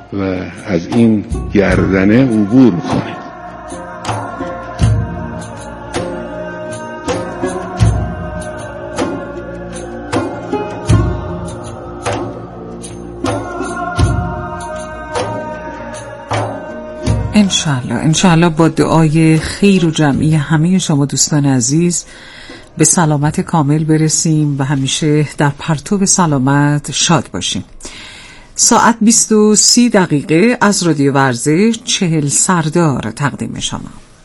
و از این گردنه عبور کنیم. انشالله با دعای خیر و جمعی همه شما دوستان عزیز به سلامت کامل برسیم و همیشه در پرتو سلامت شاد باشیم. ساعت 20:30 از رادیو ورزش 40 سردار تقدیم شما.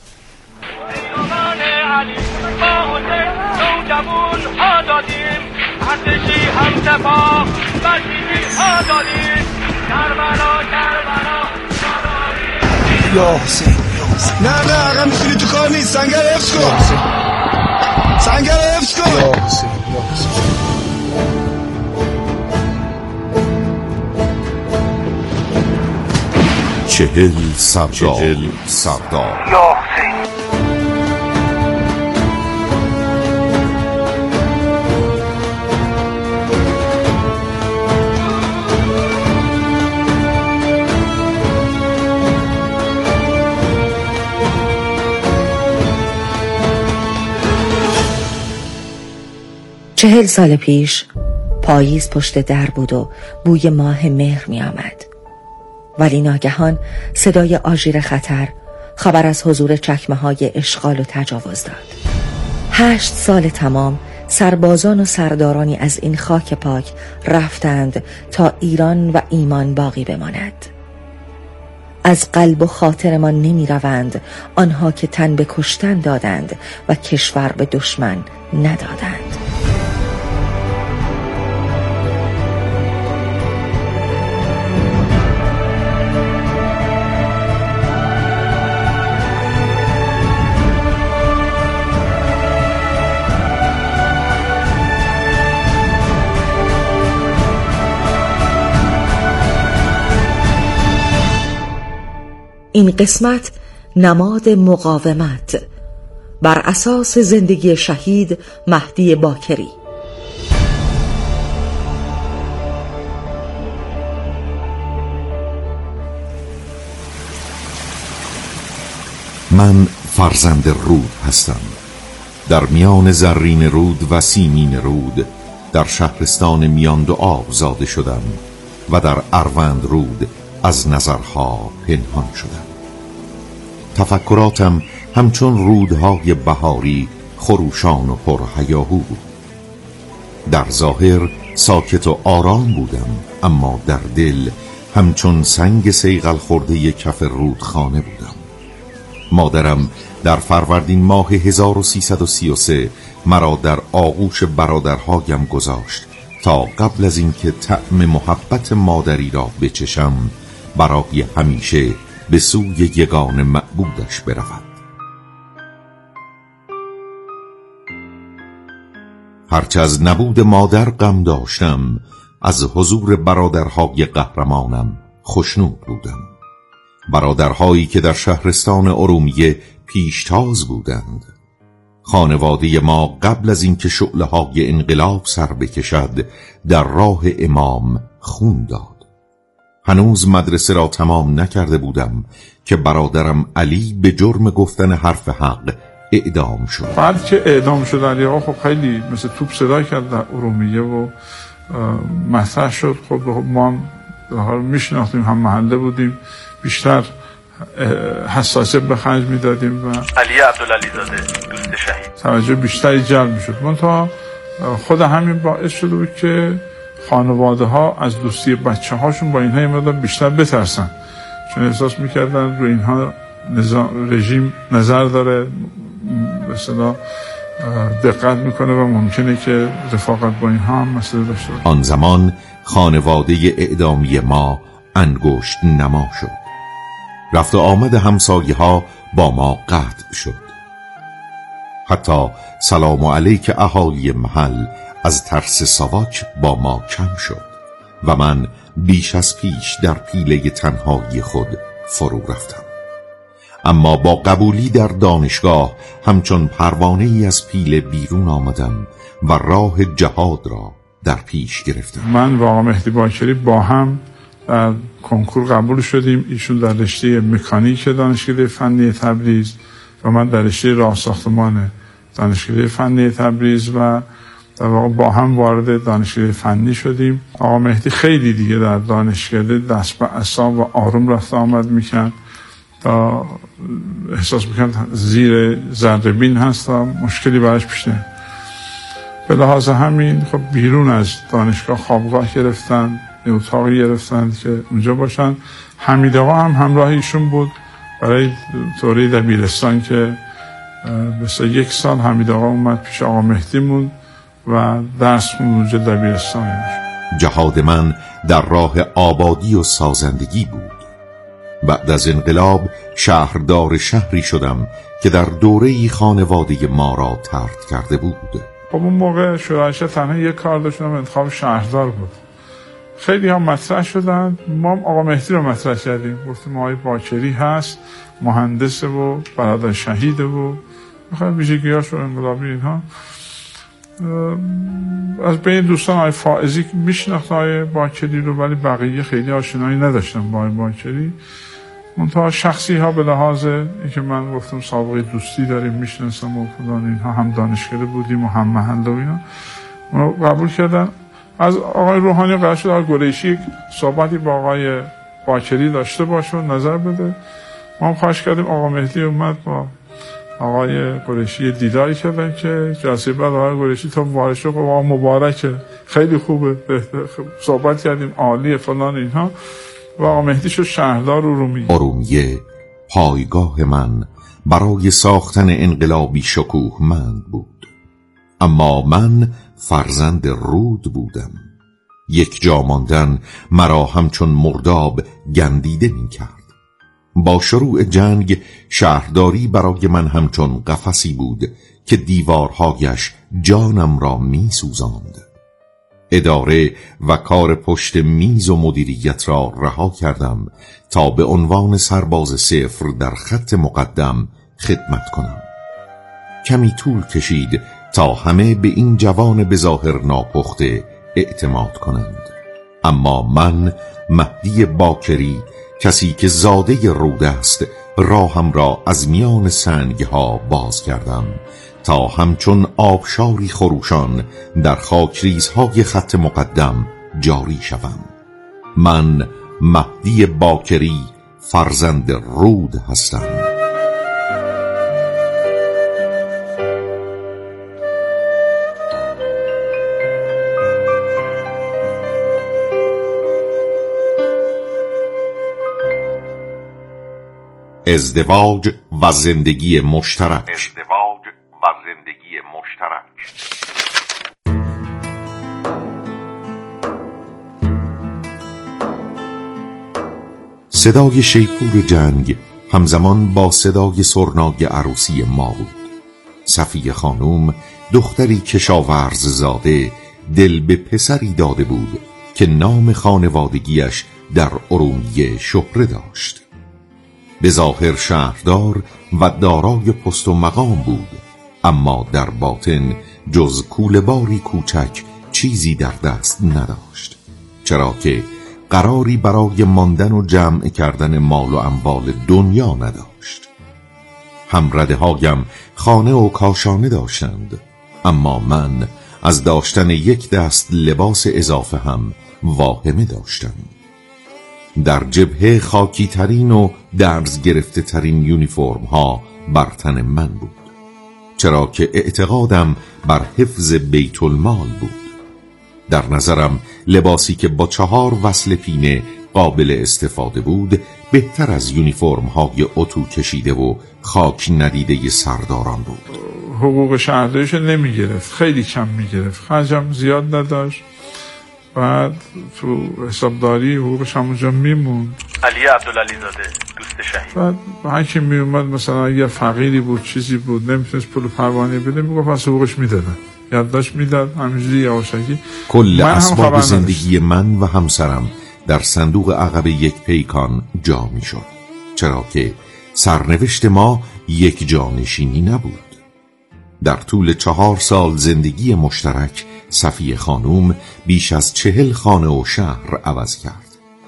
یا حسین نه آقا میتونی تو کار نیست. سنگر حفظ کن. سنگر حفظ کن. یا حسین 40 سردار. یا حسین 40 سال پیش پاییز پشت در بود و بوی ماه مهر می آمد. ولی ناگهان صدای آژیر خطر خبر از حضور چکمه های اشغال و تجاوز داد. 8 سال تمام سربازان و سردارانی از این خاک پاک رفتند تا ایران و ایمان باقی بماند. از قلب و خاطرمان نمی روند آنها که تن به کشتن دادند و کشور به دشمن ندادند. این قسمت نماد مقاومت بر اساس زندگی شهید مهدی باکری. من فرزند رود هستم. در میان زرین رود و سیمین رود در شهرستان میان دو آب زاده شدم و در اروند رود از نظرها پنهان شدم. تفکراتم همچون رودهای بهاری خروشان و پرهیاهو بود. در ظاهر ساکت و آرام بودم، اما در دل همچون سنگ صیقل خورده کف رودخانه بودم. مادرم در فروردین ماه 1333 مرا در آغوش برادرهایم گذاشت تا قبل از اینکه طعم محبت مادری را بچشم برای همیشه به سوی یگان معبودش برود. هرچه از نبود مادر غم داشتم، از حضور برادرهای قهرمانم خوشنود بودم. برادرهایی که در شهرستان ارومیه پیشتاز بودند. خانواده ما قبل از اینکه شعله‌های انقلاب سر بکشد در راه امام خون داد. هنوز مدرسه را تمام نکرده بودم که برادرم علی به جرم گفتن حرف حق اعدام شد. بعد که اعدام شد علی آقا خب خیلی مثل توپ صدا کرد در ارومیه و مطرح شد. خب ما هم میشناختیم، هم محله بودیم، بیشتر حساسیت به خرج میدادیم و علی عبدالعلی زاده دوست شهید توجه بیشتری جلب میشد. منتها خود همین باعث شده بود که خانواده ها از دوستی بچه هاشون با اینها یه مقدار بیشتر بترسن، چون احساس میکردن رو اینها رژیم نظر داره، به اصطلاح دقت میکنه و ممکنه که رفاقت با اینها هم مسئله داشته باشه. آن زمان خانواده اعدامی ما انگشت نما شد. رفت و آمد همسایه ها با ما قطع شد. حتی سلام علیک اهالی محل از ترس ساواک با ما کم شد و من بیش از پیش در پیله تنهایی خود فرو رفتم. اما با قبولی در دانشگاه همچون پروانه ای از پیله بیرون آمدم و راه جهاد را در پیش گرفتم. من و آقا مهدی باکری با هم در کنکور قبول شدیم. ایشون در رشته مکانیک دانشکده فنی تبریز و من در رشته راه ساختمان دانشکده فنی تبریز و در واقع با هم وارد دانشکده فنی شدیم. آقا مهدی خیلی دیگه در دانشکده دست به عصا و آروم رفت آمد میکرد تا احساس میکرد زیر ذره‌بین هست تا مشکلی براش پیش نیاد. به لحاظ همین خب بیرون از دانشگاه خوابگاه گرفتن، اتاقی گرفتن که اونجا باشن. حمید آقا هم همراه ایشون بود برای دوره دبیرستان که مثلا 1 سال حمید آقا اومد پیش آقا مهدی موند و درس خوند اونجا دبیرستان. جهاد من در راه آبادی و سازندگی بود. بعد از انقلاب شهردار شهری شدم که در دوره‌ای خانواده ما را طرد کرده بود. خب اون موقع شورایش تنها یک کار داشتم، انتخاب شهردار بود. خیلی هم مطرح شدن، ما آقا مهدی رو مطرح کردیم، گفتیم آقای باکری هست، مهندسه و برادر شهیده و خیلی ویژگی‌هاش و انقلابی اینها. از بین دوستان آقای فائزی میشناخت آقای باکری رو، ولی بقیه خیلی آشنایی نداشتم با آقای باکری. منتها شخصی ها به لحاظ اینکه من گفتم سابقه دوستی داریم، میشناسم و فلان اینها، هم دانشکده بودیم و هم محل و اینا، اونو قبول کردن. از آقای روحانی قرار شد آقای قریشی صحبتی با آقای باکری داشته باشه و نظر بده. ما هم خواهش کردیم، آقا مهدی اومد با آقای قریشی دیداری کردن که جلسه بعد آقای قریشی تا وارد شد آقا مبارکه، خیلی خوبه، صحبت کردیم، عالیه فلان اینها. و آقا مهدی شد شهردار ارومیه، پایگاه من برای ساختن انقلابی شکوهمند بود. اما من فرزند رود بودم. یک جا ماندن مرا همچون مرداب گندیده می کرد. با شروع جنگ شهرداری برای من همچون قفسی بود که دیوارهایش جانم را می سوزاند. اداره و کار پشت میز و مدیریت را رها کردم تا به عنوان سرباز صفر در خط مقدم خدمت کنم. کمی طول کشید تا همه به این جوان به ظاهر ناپخته اعتماد کنند. اما من مهدی باکری، کسی که زاده رود است، راهم را از میان سنگها باز کردم تا همچون آبشاری خروشان در خاکریزهای خط مقدم جاری شوم. من مهدی باکری فرزند رود هستم. ازدواج و زندگی مشترک. صدای شیپور جنگ همزمان با صدای سرنای عروسی ما بود. صفیه خانوم، دختری کشاورز زاده، دل به پسری داده بود که نام خانوادگیش در ارومیه شهره داشت. به ظاهر شهردار و دارای پست و مقام بود، اما در باطن جز کوله‌باری کوچک چیزی در دست نداشت، چرا که قراری برای ماندن و جمع کردن مال و اموال دنیا نداشت. همرده هایم خانه و کاشانه داشتند، اما من از داشتن یک دست لباس اضافه هم واهمه داشتم. در جبهه خاکی ترین و درز گرفته ترین یونیفرم ها بر تن من بود، چرا که اعتقادم بر حفظ بیت المال بود. در نظرم لباسی که با 4 وصل پینه قابل استفاده بود بهتر از یونیفرم های اتو کشیده و خاک ندیده سرداران بود. حقوق شهرداریش نمی گرفت، خیلی کم می گرفت، خرجم زیاد نداشت. بعد تو حسابداری حقوقش همونجا میمون. علی عبدالعلی زاده، دوست شهید. بعد هر کی می اومد مثلا اگر فقیری بود چیزی بود نمیتونست پول پروانه بده، میگفت پس حقوقش میدادن، یادداشت میداد، همینجوری یواشکی. کل اسباب زندگی من و همسرم در صندوق عقب یک پیکان جا میشد، چرا که سرنوشت ما یک جانشینی نبود. در طول 4 سال زندگی مشترک صفیه خانوم بیش از 40 خانه و شهر عوض کرد.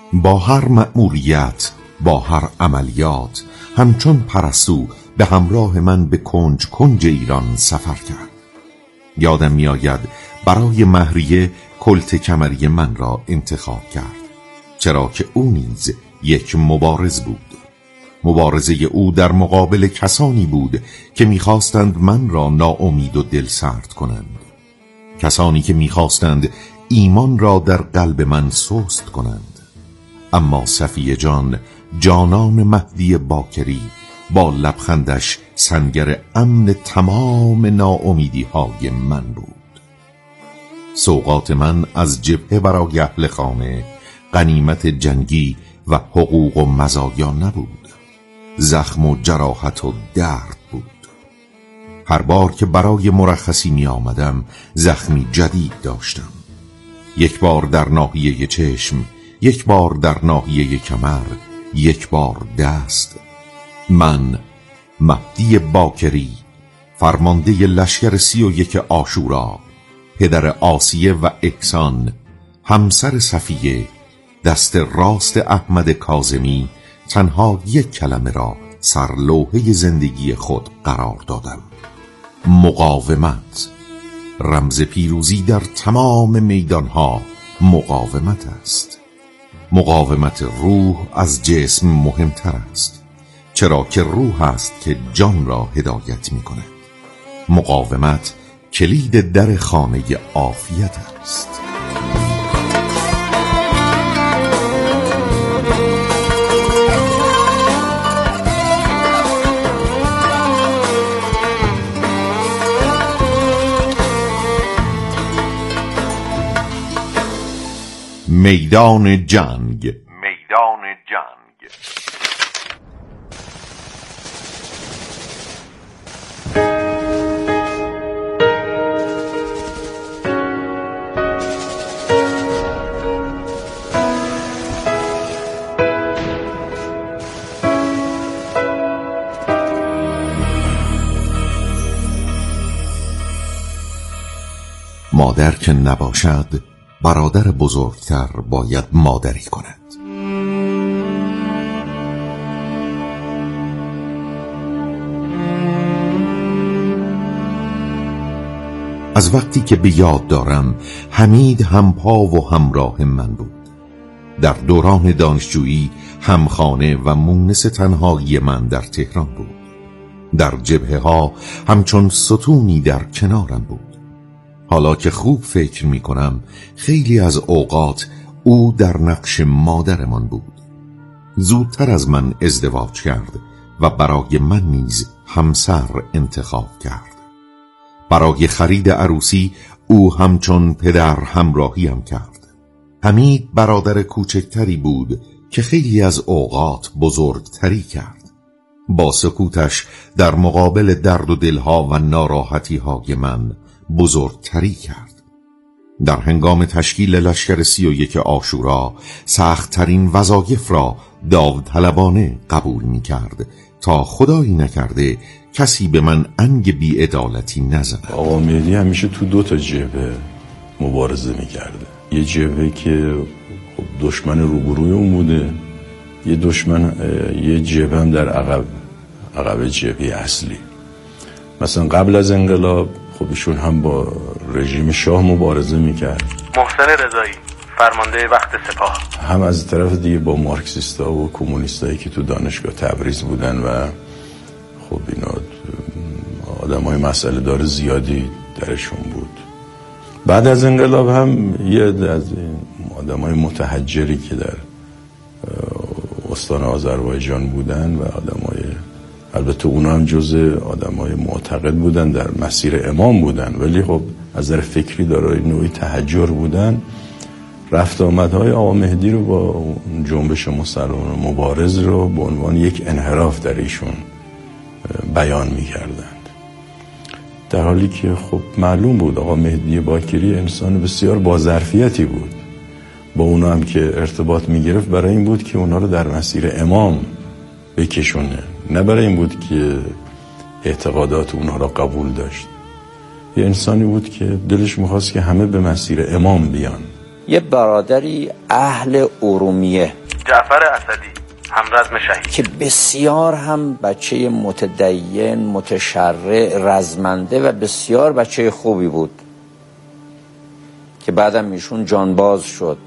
با هر مأموریت، با هر عملیات، همچون پرستو به همراه من به کنج کنج ایران سفر کرد. یادم میآید برای مهریه کلت کمری من را انتخاب کرد، چرا که او نیز یک مبارز بود. مبارزه او در مقابل کسانی بود که می‌خواستند من را ناامید و دلسرد کنند، کسانی که می‌خواستند ایمان را در قلب من سست کنند. اما صفیه جان، جانان مهدی باکری، با لبخندش سنگر امن تمام ناامیدی‌های من بود. سوغات من از جبهه برای اهل خانه غنیمت جنگی و حقوق و مزایا نبود، زخم و جراحت و درد بود. هر بار که برای مرخصی می آمدم زخمی جدید داشتم، یک بار در ناحیه چشم، یک بار در ناحیه کمر، یک بار دست. من مهدی باکری، فرمانده لشکر 31 عاشورا، پدر آسیه و احسان، همسر صفیه، دست راست احمد کاظمی، تنها یک کلمه را سرلوحه زندگی خود قرار دادم: مقاومت. رمز پیروزی در تمام میدانها مقاومت است. مقاومت روح از جسم مهمتر است، چرا که روح است که جان را هدایت می کند. مقاومت کلید در خانه عافیت است. میدان جنگ. میدان جنگ. مادر که نباشد، برادر بزرگتر باید مادری کند. از وقتی که به یاد دارم حمید همپا و همراه من بود. در دوران دانشجویی همخانه و مونس تنهایی من در تهران بود. در جبهه ها همچون ستونی در کنارم بود. حالا که خوب فکر می کنم خیلی از اوقات او در نقش مادرمان بود. زودتر از من ازدواج کرد و برای من نیز همسر انتخاب کرد. برای خرید عروسی او همچون پدر همراهیم کرد. حمید برادر کوچکتری بود که خیلی از اوقات بزرگتری کرد. با سکوتش در مقابل درد و دلها و ناراحتی های من بزرگتری کرد. در هنگام تشکیل لشکر 31 عاشورا سخت‌ترین وظایف را داوطلبانه قبول می کرد تا خدایی نکرده کسی به من انگ بی‌عدالتی نزند. آقا مهدی همیشه تو 2 جبهه مبارزه می کرده. یه جبهه که خب دشمن روبروی اون بوده، یه جبهه هم در عقب جبهه اصلی. مثلا قبل از انقلاب خب ایشون هم با رژیم شاه مبارزه میکرد. محسن رضایی، فرمانده وقت سپاه، هم از طرف دیگه با مارکسیستا و کمونیستایی که تو دانشگاه تبریز بودن و خب اینا آدمای مسئله دار زیادی درشون بود. بعد از انقلاب هم یه از آدمای متحجری که در استان آذربایجان بودن و آدمای، البته اونا هم جزء آدمای معتقد بودن، در مسیر امام بودن، ولی خب از نظر فکری دارای نوعی تحجر بودن. رفت آمدهای آقا مهدی رو با جنبش مسلمان مبارز رو به عنوان یک انحراف در ایشون بیان می‌کردند، در حالی که خب معلوم بود آقا مهدی باکری انسان بسیار با ظرفیتی بود. با اونا هم که ارتباط می‌گرفت برای این بود که اونا رو در مسیر امام بکشونه، نه برای این بود که اعتقادات اونها را قبول داشت. یه انسانی بود که دلش میخواست که همه به مسیر امام بیان یه برادری اهل ارومیه، جعفر اسدی، همرزم شهید، که بسیار هم بچه متدین، متشرع، رزمنده و بسیار بچه خوبی بود که بعدم ایشون جانباز شد.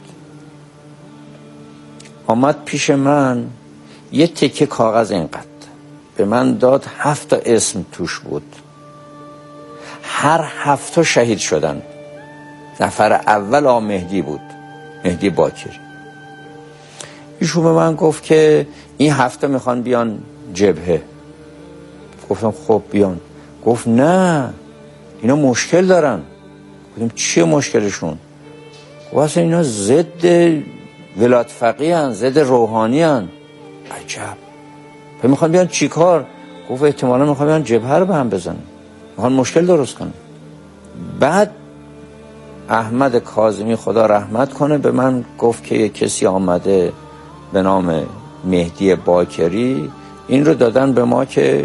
آمد پیش من، یه تکه کاغذ اینقدر به من داد، 7 اسم توش بود، هر 7 شهید شدن. نفر اول آقا مهدی بود، مهدی باکری. ایشون به من گفت که این 7 میخوان بیان جبهه. گفتم خب بیان. گفت نه، اینا مشکل دارن. گفتم چیه مشکلشون؟ گفت اصلا اینا ضد ولایت فقیه هن، ضد روحانی هن. عجب. میخوان بیان چی کار؟ گفت احتمالا میخوان بیان جبهه رو به هم بزنن، میخوان مشکل درست کنن. بعد احمد کاظمی خدا رحمت کنه به من گفت که کسی آمده به نام مهدی باکری، این رو دادن به ما که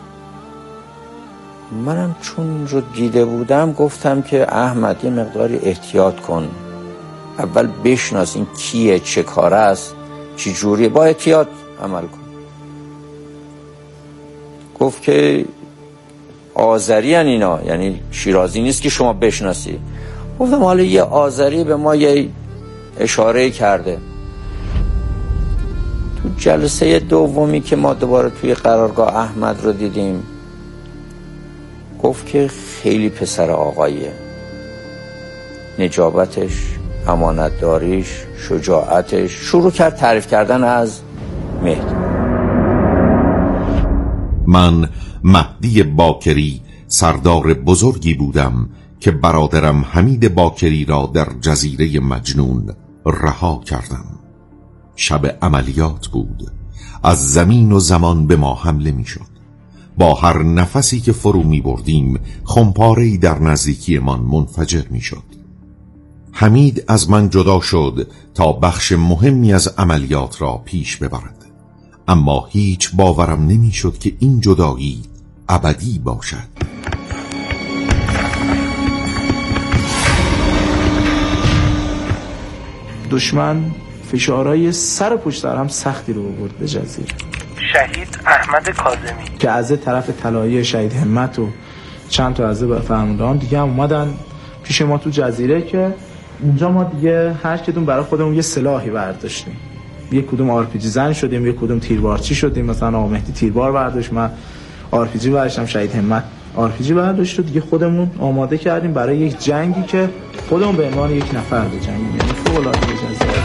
منم چون رو دیده بودم گفتم که احمد یه مقداری احتیاط کن، اول بشناس این کیه، چه کاره است، چی جوریه، با احتیاط عمل کن. گفت که آذری هن اینا، یعنی شیرازی نیست که شما بشناسی. گفتم حالا یه آذری به ما یه اشاره کرده. تو جلسه دومی که ما دوباره توی قرارگاه احمد رو دیدیم، گفت که خیلی پسر آقاییه، نجابتش، امانتداریش، شجاعتش. شروع کرد تعریف کردن از مهدی. من مهدی باکری سردار بزرگی بودم که برادرم حمید باکری را در جزیره مجنون رها کردم. شب عملیات بود، از زمین و زمان به ما حمله می شد. با هر نفسی که فرو می بردیم خمپاره‌ای در نزدیکی من منفجر می شد. حمید از من جدا شد تا بخش مهمی از عملیات را پیش ببرد، اما هیچ باورم نمی شد که این جدایی ابدی باشد. دشمن فشارهای سر پشت سر هم سختی رو برد به جزیره. شهید احمد کاظمی که از طرف طلایه شهید همت و چند تا از فرماندهان دیگه هم اومدن پیش ما تو جزیره که اونجا ما دیگه هر کدوم برای خودمون یه سلاحی برداشتیم. یک کدوم آرپیجی زن شدیم، یک کدوم تیربارچی شدیم. مثلا آقا مهدی تیربار برداشت، من آرپیجی برداشتم، شهید همت آرپیجی برداشت و دیگه خودمون آماده کردیم برای یک جنگی که خودمون به عنوان یک نفر بجنگیم. یعنی فوق‌العاده جزیره.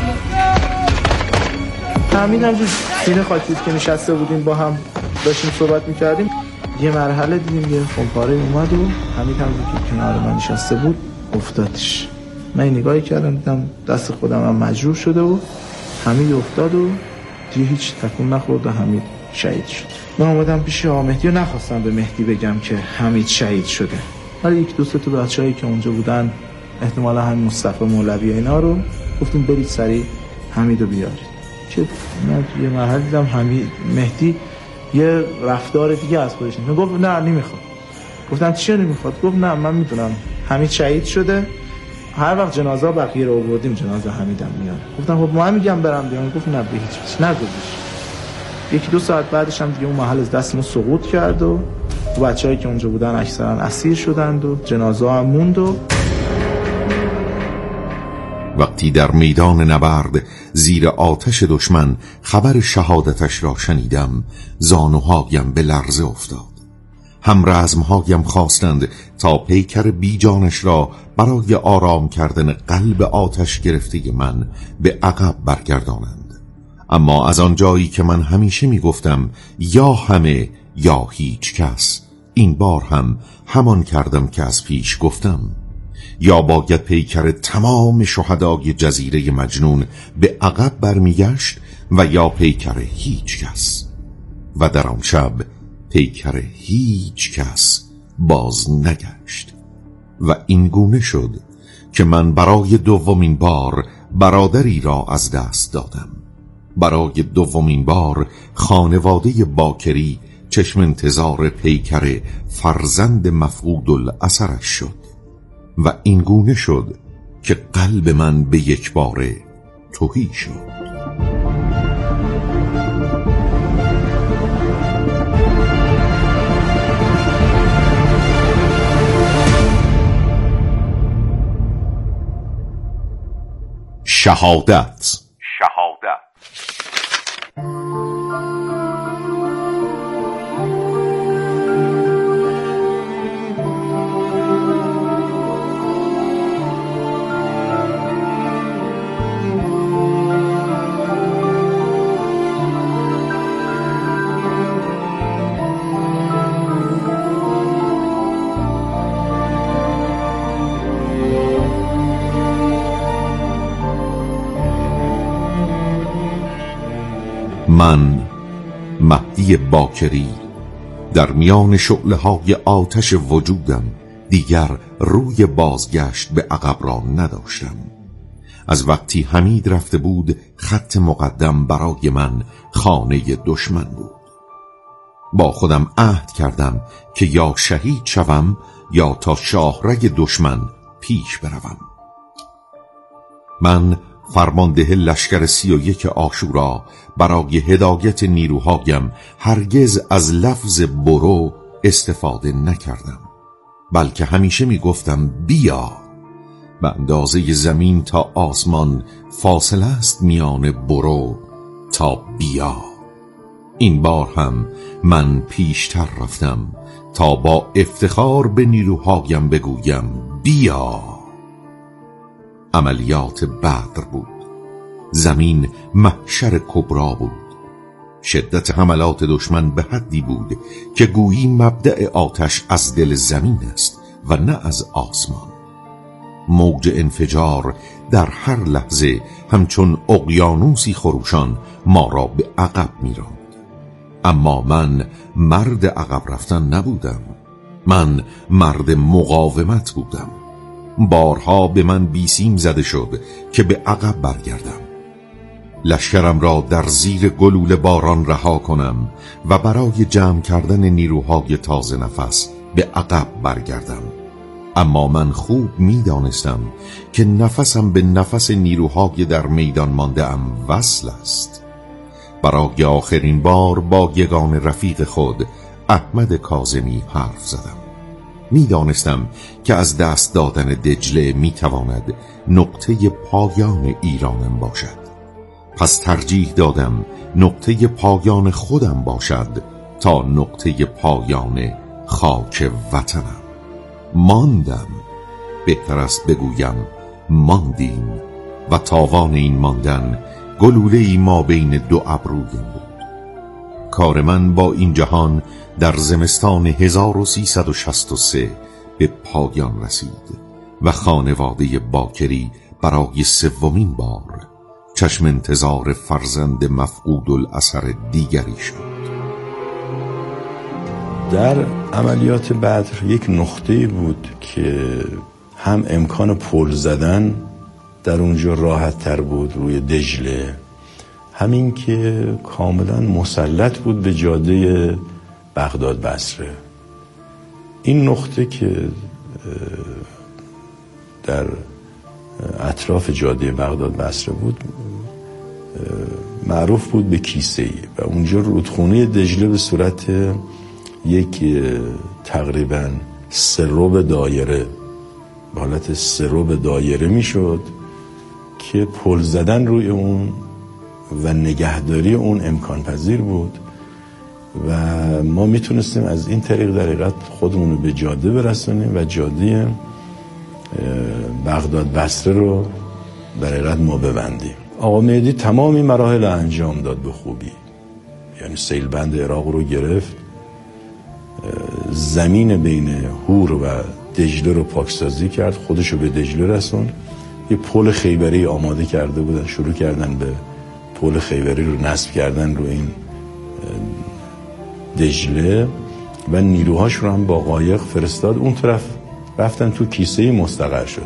همین همجور سینه خاکی که نشسته بودیم با هم داشتیم صحبت میکردیم، یه مرحله دیدیم یه خمپاره اومد و همین همجور که کنار من نشسته بود افتادش. من نگاهی کردم دیدم دست خودم هم مجروح شده و حمید افتاد و دیگه هیچ تکون نخورد و حمید شهید شد. من اومدم پیش آقا مهدی و نخواستم به مهدی بگم که حمید شهید شده، ولی یک دو سه تا بچه‌ای که اونجا بودن، احتمالا همین مصطفی مولوی اینا رو گفتیم برید سریع حمیدو بیارید. که من یه مرحله دیدم حمید مهدی یه رفتار دیگه از خودش نشون. گفت نه نمیخواد. گفتم چی نمیخواد؟ گفت نه من میدونم حمید شهید شده، هر وقت جنازه بقیه رو آوردیم جنازه حمیدم میاد. گفتم خب من میگم برم بیام. گفت نه به هیچ وجه نگذاش. یکی دو ساعت بعدش هم دیگه اون محل از دست ما سقوط کرد و بچه‌ای که اونجا بودن اکثرا اسیر شدند و جنازه هم موند. و وقتی در میدان نبرد زیر آتش دشمن خبر شهادتش را شنیدم، زانوهایم به لرزه افتاد. هم رزمهایم خواستند تا پیکر بیجانش را برای آرام کردن قلب آتش گرفته من به عقب برگردانند. اما از آن جایی که من همیشه می گفتم یا همه یا هیچ کس، این بار هم همان کردم که از پیش گفتم. یا باید پیکر تمام شهدای جزیره مجنون به عقب برمیگشت و یا پیکر هیچ کس. و در آن شب پیکر هیچ کس باز نگشت و این گونه شد که من برای دومین بار برادری را از دست دادم. برای دومین بار خانواده باکری چشم انتظار پیکر فرزند مفقود الاثرش شد و این گونه شد که قلب من به یک باره تهی شد. شهادت. من مهدی باکری در میان شعله‌های آتش وجودم دیگر روی بازگشت به عقب را نداشتم. از وقتی حمید رفته بود خط مقدم برای من خانه دشمن بود. با خودم عهد کردم که یا شهید شوم یا تا شاهرگ دشمن پیش بروم. من فرمانده لشکر 31 عاشورا برای هدایت نیروهایم هرگز از لفظ برو استفاده نکردم، بلکه همیشه می گفتم بیا. به اندازه زمین تا آسمان فاصله است میان برو تا بیا. این بار هم من پیشتر رفتم تا با افتخار به نیروهایم بگویم بیا. عملیات بدر بود. زمین محشر کبرا بود. شدت حملات دشمن به حدی بود که گویی مبدأ آتش از دل زمین است و نه از آسمان. موج انفجار در هر لحظه همچون اقیانوسی خروشان ما را به عقب می‌راند. اما من مرد عقب رفتن نبودم. من مرد مقاومت بودم. بارها به من بیسیم زده شد که به عقب برگردم. لشکرم را در زیر گلوله باران رها کنم و برای جمع کردن نیروهای تازه نفس به عقب برگردم. اما من خوب می دانستم که نفسم به نفس نیروهای در میدان مانده ام وصل است. برای آخرین بار با یگان رفیق خود احمد کاظمی حرف زدم. می دانستم که از دست دادن دجله می تواند نقطه پایان ایرانم باشد. پس ترجیح دادم نقطه پایان خودم باشد تا نقطه پایان خاک وطنم. ماندم، بهتر است بگویم ماندیم، و تاوان این ماندن گلوله‌ای ما بین دو ابرویم بود. کار من با این جهان در زمستان 1363 به پایان رسید و خانواده باکری برای 3مین بار چشم انتظار فرزند مفقود الاثر دیگری شد. در عملیات بدر یک نقطه‌ای بود که هم امکان پل زدن در اونجا راحت تر بود روی دجله، همین که کاملا مسلط بود به جاده بغداد بصره. این نقطه که در اطراف جاده بغداد بصره بود معروف بود به کیسه‌ای و اونجا رودخونه دجله به صورت یک تقریبا سرب دایره، به حالت سرب دایره میشد که پل زدن روی اون و نگهداری اون امکان پذیر بود و ما میتونستیم از این طریق در حقیقت خودمون رو به جاده برسونیم و جاده بغداد بصره رو در حقیقت ما ببندیم. آقا مهدی تمام این مراحل انجام داد به خوبی، یعنی سیلبند عراق رو گرفت، زمین بین هور و دجله رو پاکسازی کرد، خودش رو به دجله رسوند. یه پل خیبری آماده کرده بودن، شروع کردن به پل خیبری رو نصب کردن رو این دجله و نیروهاش رو هم با قایق فرستاد اون طرف، رفتن تو کیسه مستقر شدن.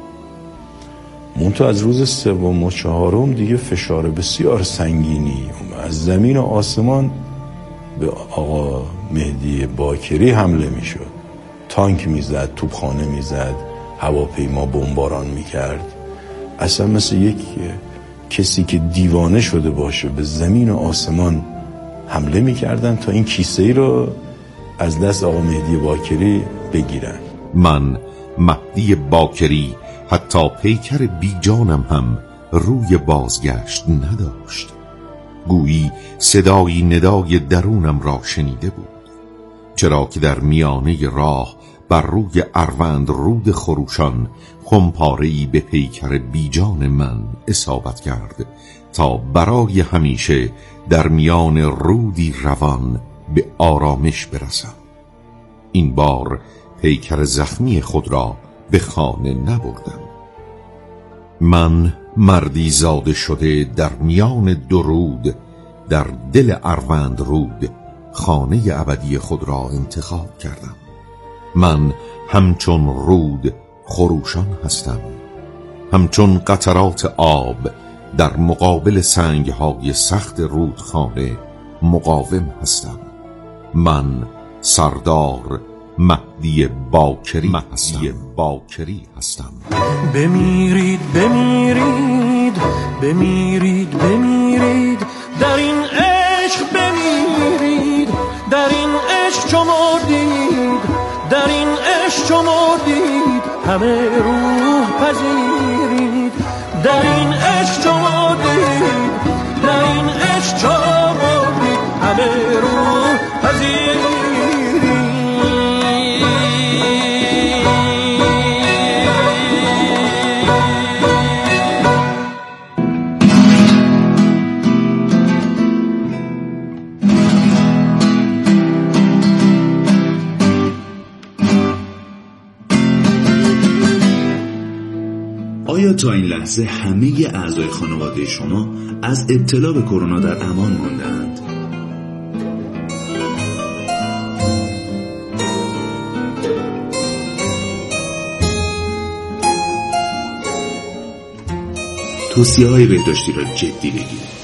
منتها از روز 3 و 4 دیگه فشار بسیار سنگینی از زمین و آسمان به آقا مهدی باکری حمله میشد. تانک میزد، توپخانه میزد، هواپیما بمباران میکرد، اصلا مثل یک کسی که دیوانه شده باشه به زمین و آسمان حمله میکردن تا این کیسه ای رو از دست آقا مهدی باکری بگیرن. من مهدی باکری حتی پیکر بیجانم هم روی بازگشت نداشت. گویی صدایی ندای درونم را شنیده بود، چرا که در میانه راه بر روی اروند رود خروشان خمپاره‌ای به پیکر بیجان من اصابت کرد تا برای همیشه در میان رودی روان به آرامش برسم. این بار پیکر زخمی خود را به خانه نبردم. من مردی زاده شده در میان دو رود در دل اروند رود خانه ابدی خود را انتخاب کردم. من همچون رود خروشان هستم، همچون قطرات آب در مقابل سنگهای سخت رودخانه مقاوم هستم. من سردار مهدی باکری هستم. بمیرید بمیرید بمیرید بمیرید در این عشق، بمیرید در این عشق چو مردید، در این عشق چو مردید همه روح پذیرید، در این عشق چو مردید، در این عشق چو مردید همه روح پذیرید. آیا تا این لحظه همه اعضای خانواده شما از ابتلا به کرونا در امان ماندند؟ توصیه‌های بهداشتی را جدی بگیرید.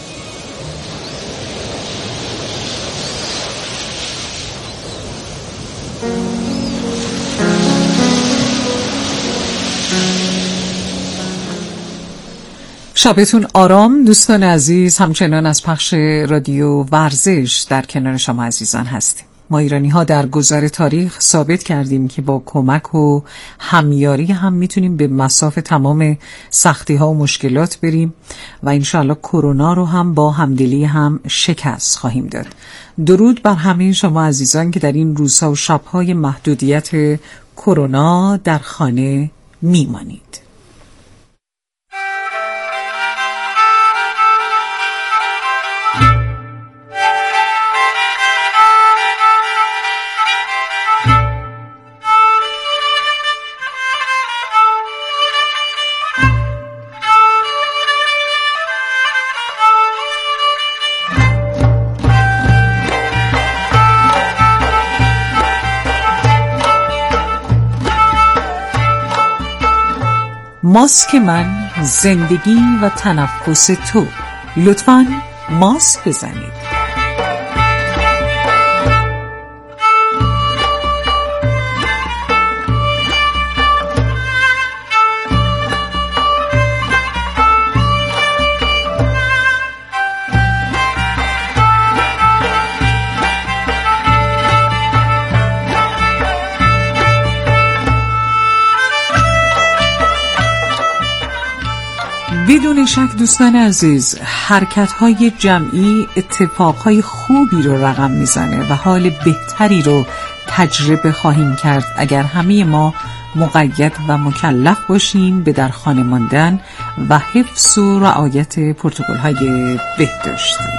شبتون آرام دوستان عزیز. همچنان از پخش رادیو ورزش در کنار شما عزیزان هستیم. ما ایرانی ها در گذر تاریخ ثابت کردیم که با کمک و همیاری هم میتونیم به مصاف تمام سختی ها و مشکلات بریم و انشاءالله کرونا رو هم با همدلی هم شکست خواهیم داد. درود بر همه شما عزیزان که در این روزها و شبهای محدودیت کرونا در خانه میمانید. ماسک من، زندگی و تنفس تو. لطفاً ماسک بزنید. بدون شک دوستان عزیز، حرکت‌های جمعی اتفاقهای خوبی رو رقم میزنه و حال بهتری رو تجربه خواهیم کرد اگر همه ما مقید و مکلف باشیم به در خانه ماندن و حفظ و رعایت پروتکل‌های بهداشتی.